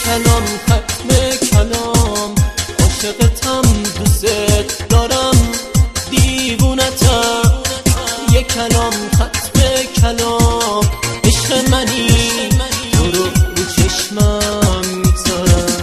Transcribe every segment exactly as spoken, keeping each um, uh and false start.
کلام ختم کلام، عاشقتم دوست دارم دیوونتم. یک کلام ختم کلام، عشق منی تو رو رو چشمم میذارم.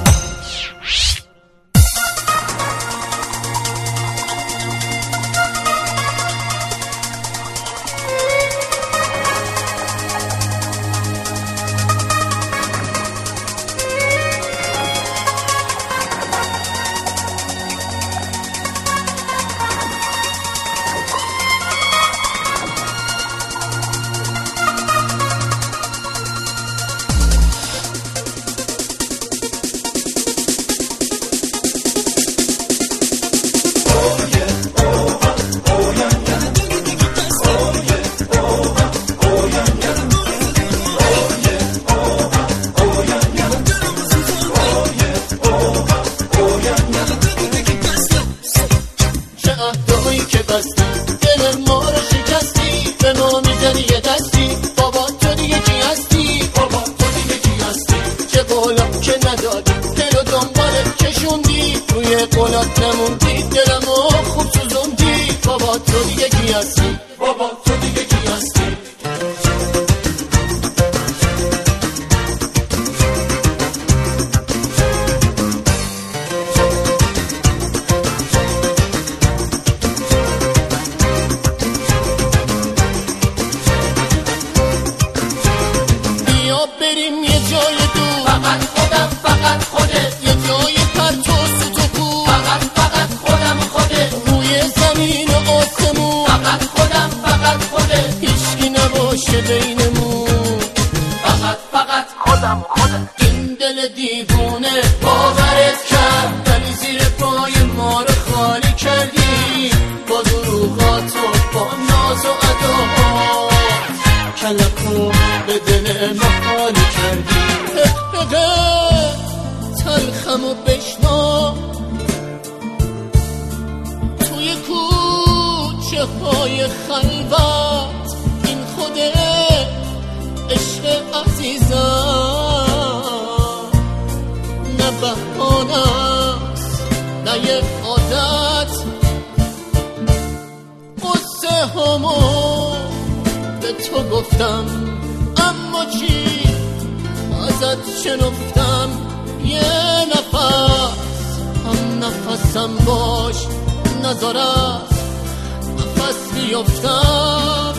که بستی دل ما رو شکستی، به ما میزنی یه دستی. بابا تو دیگه کی هستی؟ بابا تو دیگه کی هستی؟ چه قولا که ندادی دلو دنبالت کشوندی، روی قولات نموندی دلمو خوب سوزوندی. بابا تو دیگه کی هستی؟ بابا تو دیگه کی هستی؟ بریم یه جای دور، فقط خودم فقط خودت، یه جای پرت و ستوکو، فقط فقط خودم خودت، روی زمین و آسمون، فقط خودم فقط خودت، هیچکی نباشه بینمون، فقط فقط خودم خودت. این دل دیوونه باورت کرد، ولی زیر پای ما رو خالی کردی با دروغات و با ناز و اداها. کلکو به دل ما حالی کردی، تلخم و بشنا توی کوچه های خلوت. این خود عشق عزیزم نه بهانه است نه یه عادت. قصه همو به تو گفتم، اما چی ازت شنفتم؟ یه نفس هم نفسم باش، نذار از نفس بیفتم.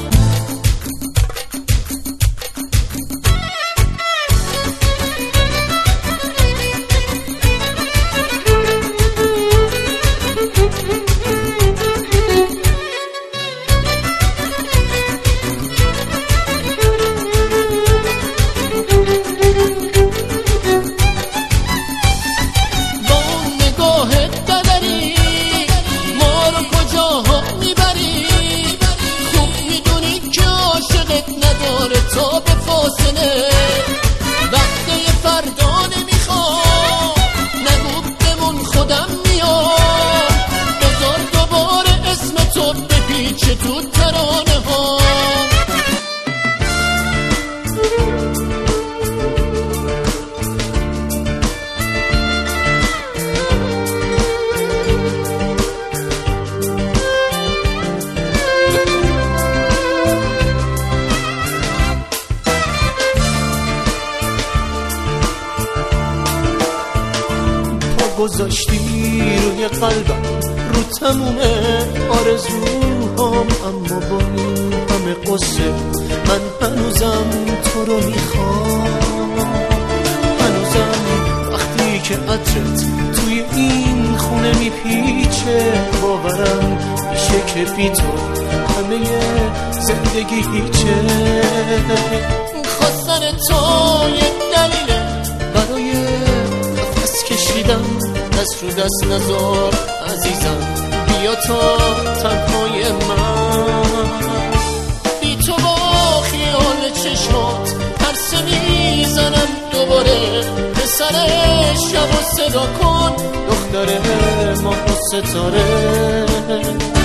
تو به فاصله وقتی فردا نمیخوام، نگو بمون خودم میام. بذار دوباره اسم تو بپیچه تو ترانه ها. گذاشتی روی قلبم، رو تموم آرزوهام، اما با این همه قصه من هنوزم تو رو میخوام. هنوزم وقتی که عطرت توی این خونه میپیچه، باورم میشه که بی تو همه زندگی هیچه. خواستن تو یک دلیله برای نفس کشیدم، دست رو دست نذار عزیزم، بیا تا تنهای من. بی تو با خیال چشمات ترسه میزنم دوباره، پسر شب و صدا کن دختر ماه و ستاره.